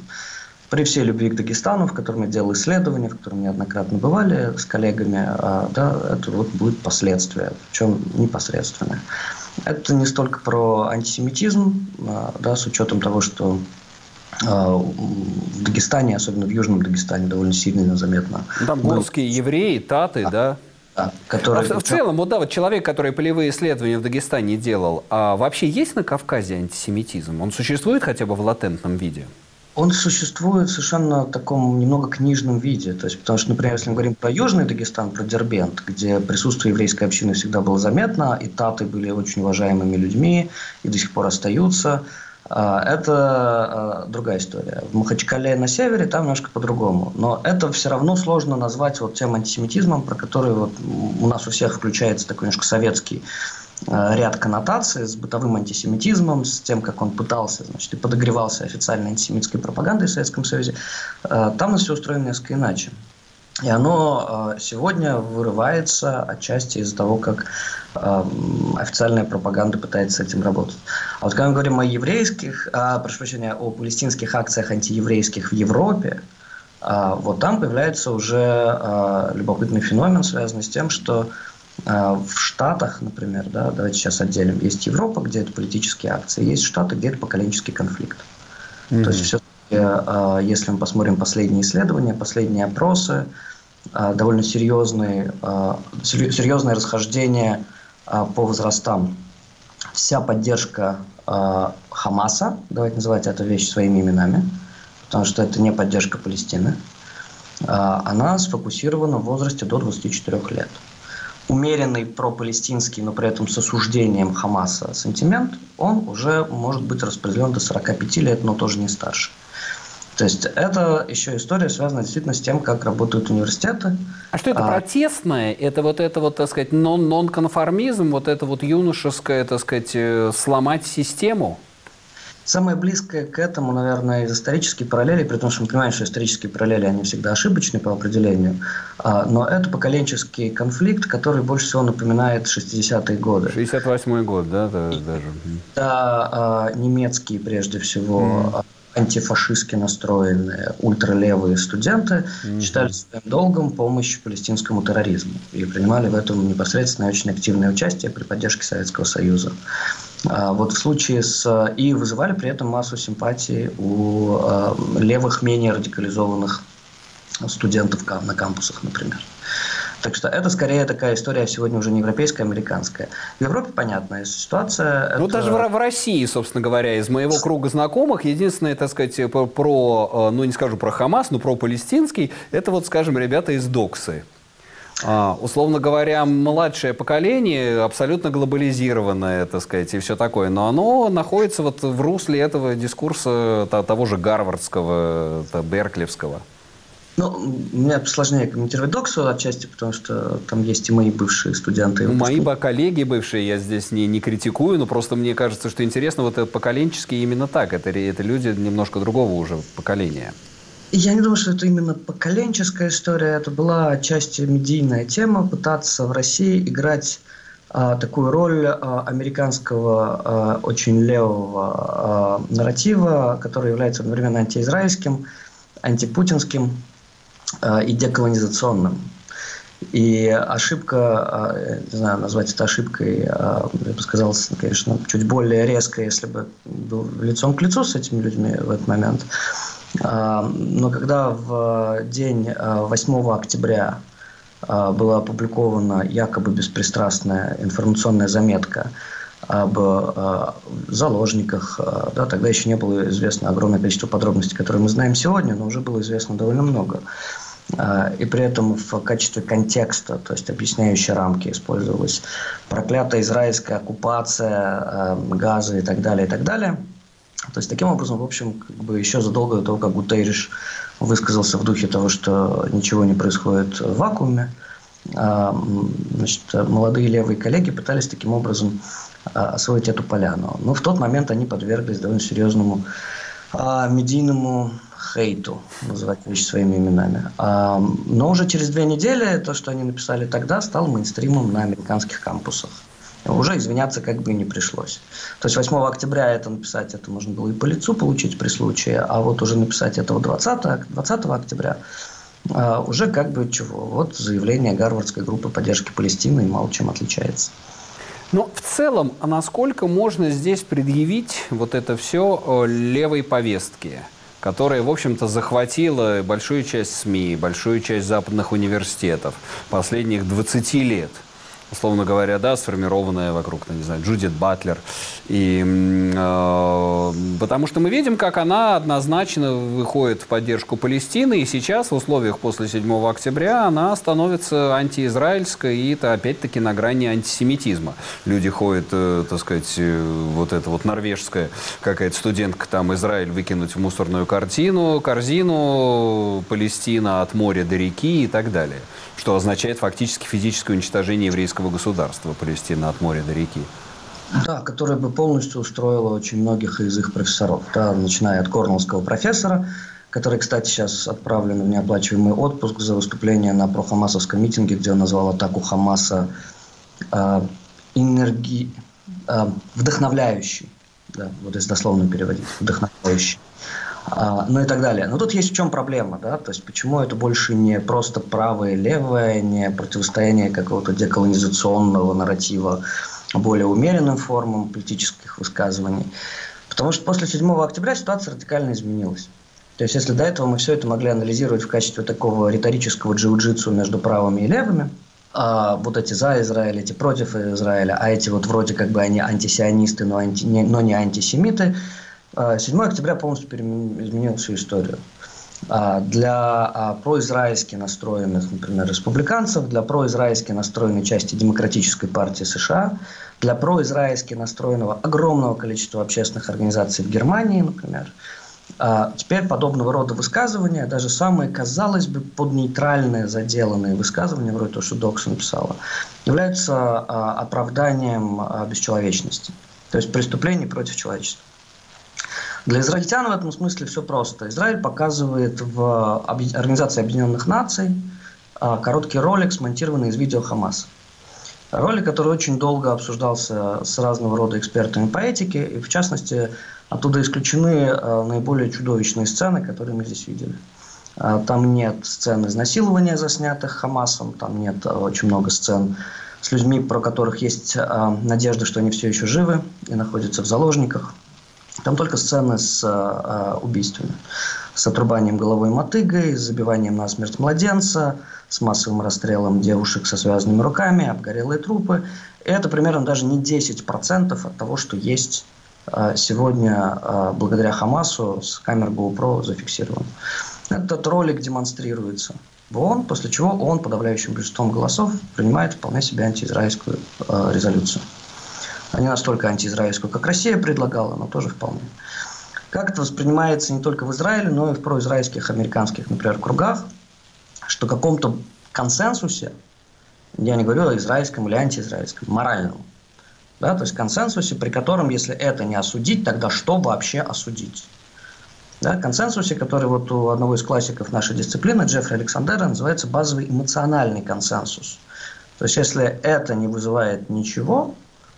При всей любви к Дагестану, в котором я делал исследования, в котором неоднократно бывали с коллегами, да, это вот будет последствия, причем непосредственное. Это не столько про антисемитизм, да, с учетом того, что В Дагестане, особенно в Южном Дагестане, довольно сильно заметно. Там горские евреи, таты, да? Да, которые... В целом, вот человек, который полевые исследования в Дагестане делал, а вообще есть на Кавказе антисемитизм? Он существует хотя бы в латентном виде? Он существует в совершенно таком немного книжном виде. То есть, потому что, например, если мы говорим про Южный Дагестан, про Дербент, где присутствие еврейской общины всегда было заметно, и таты были очень уважаемыми людьми и до сих пор остаются, это другая история. В Махачкале на севере там немножко по-другому. Но это все равно сложно назвать вот тем антисемитизмом, про который вот у нас у всех включается такой немножко советский ряд коннотаций с бытовым антисемитизмом, с тем, как он пытался, значит, и подогревался официальной антисемитской пропагандой в Советском Союзе. Там у нас все устроено несколько иначе. И оно сегодня вырывается отчасти из-за того, как официальная пропаганда пытается с этим работать. А вот когда мы говорим о еврейских, прошу прощения, о палестинских акциях антиеврейских в Европе, вот там появляется уже любопытный феномен, связанный с тем, что в Штатах, например, да, давайте сейчас отделим, есть Европа, где это политические акции, есть Штаты, где это поколенческий конфликт. То есть все-таки, если мы посмотрим последние исследования, последние опросы, довольно серьезное расхождение по возрастам. Вся поддержка Хамаса, давайте называть эту вещь своими именами, потому что это не поддержка Палестины, она сфокусирована в возрасте до 24 лет. Умеренный пропалестинский, но при этом с осуждением Хамаса сентимент, он уже может быть распределен до 45 лет, но тоже не старше. То есть это еще история, связанная действительно с тем, как работают университеты. А что это протестное? Это вот, так сказать, нон-конформизм, вот это вот юношеское, так сказать, сломать систему? Самое близкое к этому, наверное, из исторических параллелей, при том, что мы понимаем, что исторические параллели, они всегда ошибочны по определению, но это поколенческий конфликт, который больше всего напоминает 60-е годы. 68-й год, да, даже? Да, немецкие, прежде всего, антифашистски настроенные ультралевые студенты считали своим долгом помощь палестинскому терроризму и принимали в этом непосредственно очень активное участие при поддержке Советского Союза. Вот в случае и вызывали при этом массу симпатии у левых, менее радикализованных студентов на кампусах, например. Так что это скорее такая история сегодня уже не европейская, а американская. В Европе понятная ситуация. Ну, даже в России, собственно говоря, из моего круга знакомых, единственное, так сказать, ну, не скажу про Хамас, но про палестинский, это вот, скажем, ребята из Доксы. Условно говоря, младшее поколение абсолютно глобализированное, так сказать, и все такое. Но оно находится вот в русле этого дискурса того же гарвардского, берклевского. Ну, мне сложнее комментировать Доксу отчасти, потому что там есть и мои бывшие студенты. Мои коллеги бывшие, я здесь не критикую, но просто мне кажется, что интересно, вот это поколенческий именно так. Это люди немножко другого уже поколения. Я не думаю, что это именно поколенческая история. Это была отчасти медийная тема, пытаться в России играть такую роль американского очень левого нарратива, который является одновременно антиизраильским, антипутинским и деколонизационным. И ошибка, не знаю, назвать это ошибкой, я бы сказал, конечно, чуть более резко, если бы был лицом к лицу с этими людьми в этот момент. Но когда в день 8 октября была опубликована якобы беспристрастная информационная заметка об заложниках, да, тогда еще не было известно огромное количество подробностей, которые мы знаем сегодня, но уже было известно довольно много. И при этом в качестве контекста, то есть объясняющей рамки, использовалась проклятая израильская оккупация Газы и так далее, и так далее. То есть таким образом, в общем, как бы еще задолго до того, как Гутерриш высказался в духе того, что ничего не происходит в вакууме, значит, молодые левые коллеги пытались таким образом освоить эту поляну. Но в тот момент они подверглись довольно серьезному медийному хейту, называть вещи своими именами. Но уже через 2 недели то, что они написали тогда, стало мейнстримом на американских кампусах. Уже извиняться как бы и не пришлось. То есть 8 октября это написать, это можно было и по лицу получить при случае, а вот уже написать этого 20 октября уже как бы чего. Вот заявление Гарвардской группы поддержки Палестины мало чем отличается. Но в целом, а насколько можно здесь предъявить вот это все левой повестке? которая, в общем-то, захватила большую часть СМИ, большую часть западных университетов последних 20 лет. Условно говоря, да, сформированная вокруг, не знаю, Джудит Батлер. Потому что мы видим, как она однозначно выходит в поддержку Палестины, и сейчас в условиях после 7 октября она становится антиизраильской, и это опять-таки на грани антисемитизма. Люди ходят, так сказать, вот эта вот норвежская какая-то студентка, там Израиль выкинуть в мусорную корзину, Палестина от моря до реки и так далее. Что означает фактически физическое уничтожение еврейского государства Палестина от моря до реки. Да, которое бы полностью устроило очень многих из их профессоров. Да, начиная от корнеллского профессора, который, кстати, сейчас отправлен в неоплачиваемый отпуск за выступление на прохамасовском митинге, где он назвал атаку Хамаса вдохновляющей. Да, вот если дословно переводить. Вдохновляющей. Ну и так далее. Но тут есть в чем проблема, да, то есть почему это больше не просто правое и левое, не противостояние какого-то деколонизационного нарратива более умеренным формам политических высказываний. Потому что после 7 октября ситуация радикально изменилась. То есть если до этого мы все это могли анализировать в качестве такого риторического джиу-джитсу между правыми и левыми, вот эти за Израиль, эти против Израиля, а эти вот вроде как бы они антисионисты, но не антисемиты, 7 октября полностью изменил всю историю. Для произраильски настроенных, например, республиканцев, для произраильски настроенной части Демократической партии США, для произраильски настроенного огромного количества общественных организаций в Германии, например, теперь подобного рода высказывания, даже самые, казалось бы, поднейтральные заделанные высказывания, вроде того, что Докс написала, являются оправданием бесчеловечности, то есть преступлений против человечества. Для израильтян в этом смысле все просто. Израиль показывает в Организации Объединенных Наций короткий ролик, смонтированный из видео Хамаса. Ролик, который очень долго обсуждался с разного рода экспертами по этике, и в частности оттуда исключены наиболее чудовищные сцены, которые мы здесь видели. Там нет сцен изнасилования, заснятых Хамасом, там нет очень много сцен с людьми, про которых есть надежда, что они все еще живы и находятся в заложниках. Там только сцены с убийствами, с отрубанием головой мотыгой, с забиванием насмерть младенца, с массовым расстрелом девушек со связанными руками, обгорелые трупы. И это примерно даже не 10% от того, что есть сегодня благодаря Хамасу с камер GoPro зафиксировано. Этот ролик демонстрируется в ООН, после чего ООН подавляющим большинством голосов принимает вполне себе антиизраильскую резолюцию. Не настолько антиизраильскую, как Россия предлагала, но тоже вполне. Как это воспринимается не только в Израиле, но и в произраильских, американских, например, кругах, что в каком-то консенсусе, я не говорю о израильском или антиизраильском, моральном, да, то есть консенсусе, при котором, если это не осудить, тогда что вообще осудить? Да, консенсусе, который вот у одного из классиков нашей дисциплины, Джеффри Александера, называется базовый эмоциональный консенсус. То есть если это не вызывает ничего,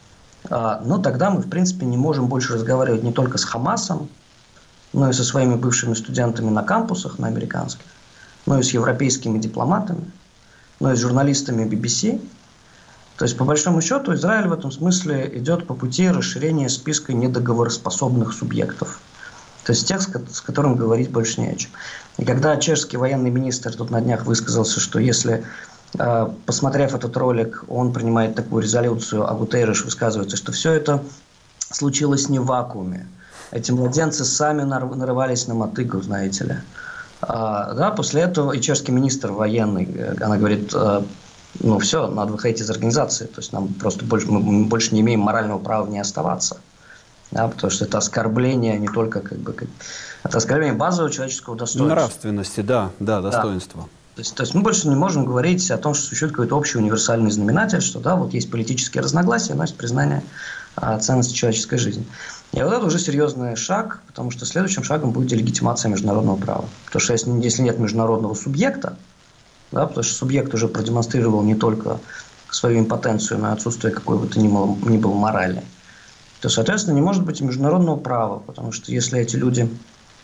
но тогда мы, в принципе, не можем больше разговаривать не только с Хамасом, но и со своими бывшими студентами на кампусах, на американских, но и с европейскими дипломатами, но и с журналистами BBC. То есть, по большому счету, Израиль в этом смысле идет по пути расширения списка недоговороспособных субъектов. То есть тех, с которым говорить больше не о чем. И когда чешский военный министр тут на днях высказался, что если, посмотрев этот ролик, он принимает такую резолюцию, а Гутерреш высказывается, что все это случилось не в вакууме. Эти младенцы сами нарывались на мотыгу, знаете ли. Да, после этого и чешский министр военный, она говорит, ну все, надо выходить из организации, то есть нам просто мы больше не имеем морального права в ней оставаться. Да, потому что это оскорбление не только это оскорбление базового человеческого достоинства. Нравственности, да, достоинства. Да. То есть мы больше не можем говорить о том, что существует какой-то общий универсальный знаменатель, что да, вот есть политические разногласия, но есть признание ценности человеческой жизни. И вот это уже серьезный шаг, потому что следующим шагом будет делегитимация международного права. Потому что если нет международного субъекта, да, потому что субъект уже продемонстрировал не только свою импотенцию, но и отсутствие какой бы то ни было морали, то, соответственно, не может быть и международного права, потому что если эти люди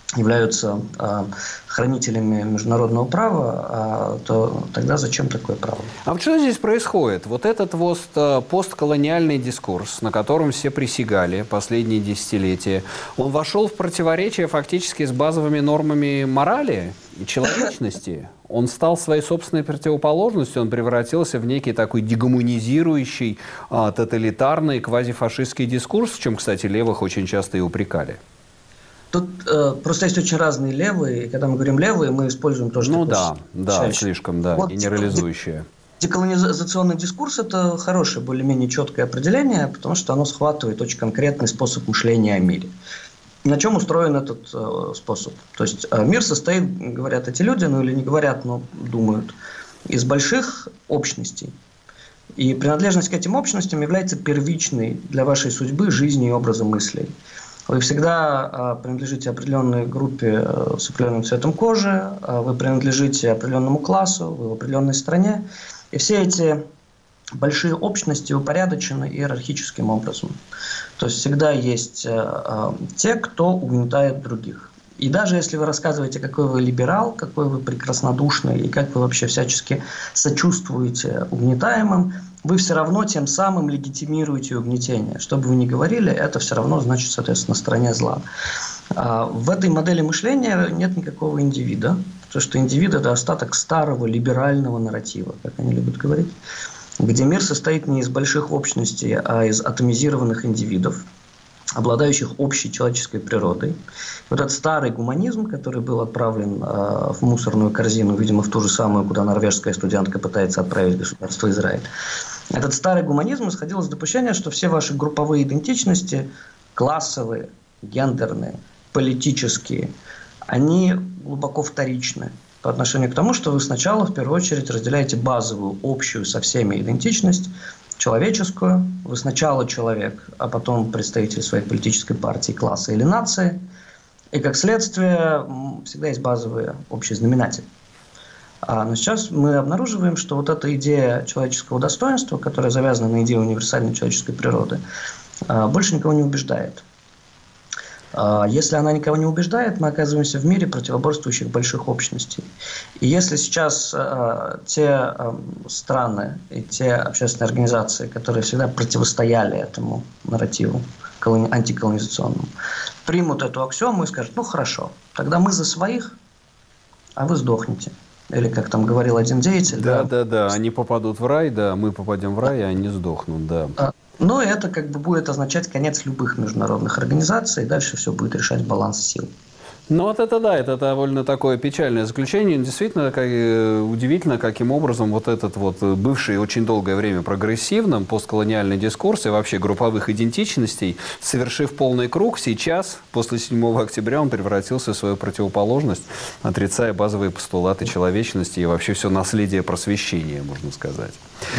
являются хранителями международного права, то тогда зачем такое право? А вот что здесь происходит? Вот этот вот постколониальный дискурс, на котором все присягали последние десятилетия, он вошел в противоречие фактически с базовыми нормами морали и человечности. Он стал своей собственной противоположностью, он превратился в некий такой дегуманизирующий, тоталитарный, квазифашистский дискурс, в чем, кстати, левых очень часто и упрекали. Тут просто есть очень разные левые, и когда мы говорим левые, мы используем тоже слишком, вот генерализующее. Деколонизационный дискурс – это хорошее, более-менее четкое определение, потому что оно схватывает очень конкретный способ мышления о мире. На чем устроен этот способ? То есть мир состоит, говорят эти люди, или не говорят, но думают, из больших общностей. И принадлежность к этим общностям является первичной для вашей судьбы, жизни и образа мыслей. Вы всегда принадлежите определенной группе с определенным цветом кожи, вы принадлежите определенному классу, вы в определенной стране. И все эти большие общности упорядочены иерархическим образом. То есть всегда есть те, кто угнетает других. И даже если вы рассказываете, какой вы либерал, какой вы прекраснодушный и как вы вообще всячески сочувствуете угнетаемым, вы все равно тем самым легитимируете угнетение. Что бы вы ни говорили, это все равно значит, соответственно, на стороне зла. В этой модели мышления нет никакого индивида, потому что индивид – это остаток старого либерального нарратива, как они любят говорить, где мир состоит не из больших общностей, а из атомизированных индивидов, обладающих общей человеческой природой. Вот этот старый гуманизм, который был отправлен в мусорную корзину, видимо, в ту же самую, куда норвежская студентка пытается отправить государство Израиль. Этот старый гуманизм исходил из допущения, что все ваши групповые идентичности, классовые, гендерные, политические, они глубоко вторичны по отношению к тому, что вы сначала, в первую очередь, разделяете базовую, общую со всеми идентичность, человеческую. Вы сначала человек, а потом представитель своей политической партии, класса или нации. И как следствие всегда есть базовые общие знаменатели. Но сейчас мы обнаруживаем, что вот эта идея человеческого достоинства, которая завязана на идее универсальной человеческой природы, больше никого не убеждает. Если она никого не убеждает, мы оказываемся в мире противоборствующих больших общностей. И если сейчас те страны и те общественные организации, которые всегда противостояли этому нарративу антиколонизационному, примут эту аксиому и скажут: ну хорошо, тогда мы за своих, а вы сдохнете. Или, как там говорил один деятель. Да, они попадут в рай, да, мы попадем в рай, и они сдохнут, да. Но это как бы будет означать конец любых международных организаций, и дальше все будет решать баланс сил. Ну вот это да, это довольно такое печальное заключение. Действительно, удивительно, каким образом вот этот вот бывший очень долгое время прогрессивным постколониальный дискурс и вообще групповых идентичностей, совершив полный круг, сейчас, после 7 октября, он превратился в свою противоположность, отрицая базовые постулаты человечности и вообще все наследие просвещения, можно сказать.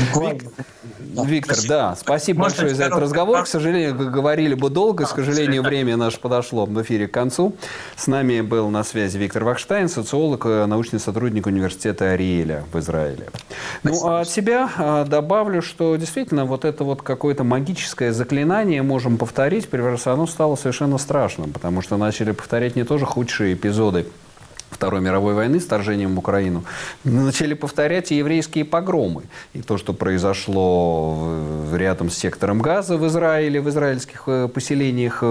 Виктор, да, спасибо большое за этот разговор. К сожалению, говорили бы долго, к сожалению, время наше подошло в эфире к концу. С нами был на связи Виктор Вахштайн, социолог, научный сотрудник университета Ариэля в Израиле. Ну, а от себя добавлю, что действительно вот это вот какое-то магическое заклинание можем повторить, оно стало совершенно страшным, потому что начали повторять не тоже худшие эпизоды Второй мировой войны с вторжением в Украину, начали повторять и еврейские погромы. И то, что произошло рядом с сектором Газа в Израиле, в израильских поселениях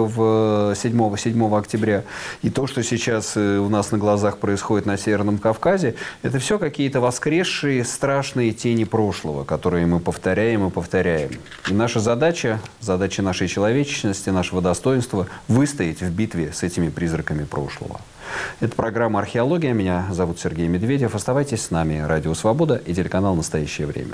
7 октября, и то, что сейчас у нас на глазах происходит на Северном Кавказе, это все какие-то воскресшие страшные тени прошлого, которые мы повторяем и повторяем. И наша задача нашей человечности, нашего достоинства – выстоять в битве с этими призраками прошлого. Это программа «Археология». Меня зовут Сергей Медведев. Оставайтесь с нами. Радио «Свобода» и телеканал «Настоящее время».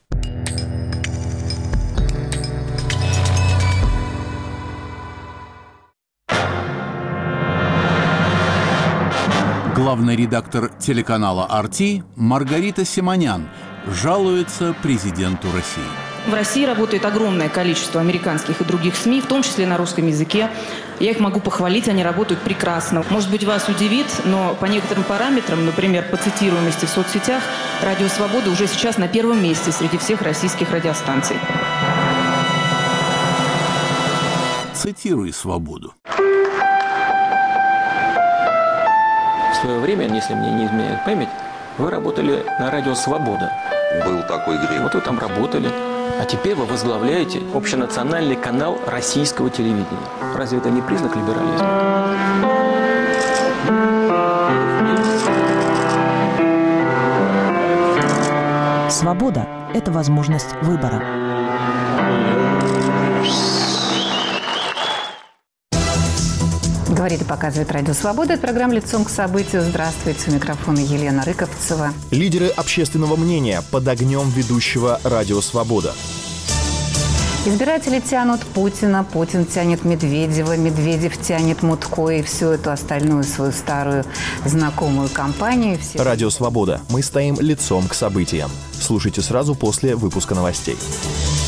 Главный редактор телеканала «Арти» Маргарита Симонян жалуется президенту России. В России работает огромное количество американских и других СМИ, в том числе на русском языке. Я их могу похвалить, они работают прекрасно. Может быть, вас удивит, но по некоторым параметрам, например, по цитируемости в соцсетях, «Радио Свобода» уже сейчас на первом месте среди всех российских радиостанций. Цитируй «Свободу». свое время, если мне не изменяет память, вы работали на радио «Свобода». Был такой грех. Вот вы там работали. А теперь вы возглавляете общенациональный канал российского телевидения. Разве это не признак либерализма? Свобода – это возможность выбора. Говорит и показывает радио «Свобода». Это программа «Лицом к событию». Здравствуйте, у микрофона Елена Рыковцева. Лидеры общественного мнения под огнем ведущего радио «Свобода». Избиратели тянут Путина, Путин тянет Медведева, Медведев тянет Мутко и всю эту остальную свою старую знакомую компанию. Радио «Свобода». Мы стоим лицом к событиям. Слушайте сразу после выпуска новостей.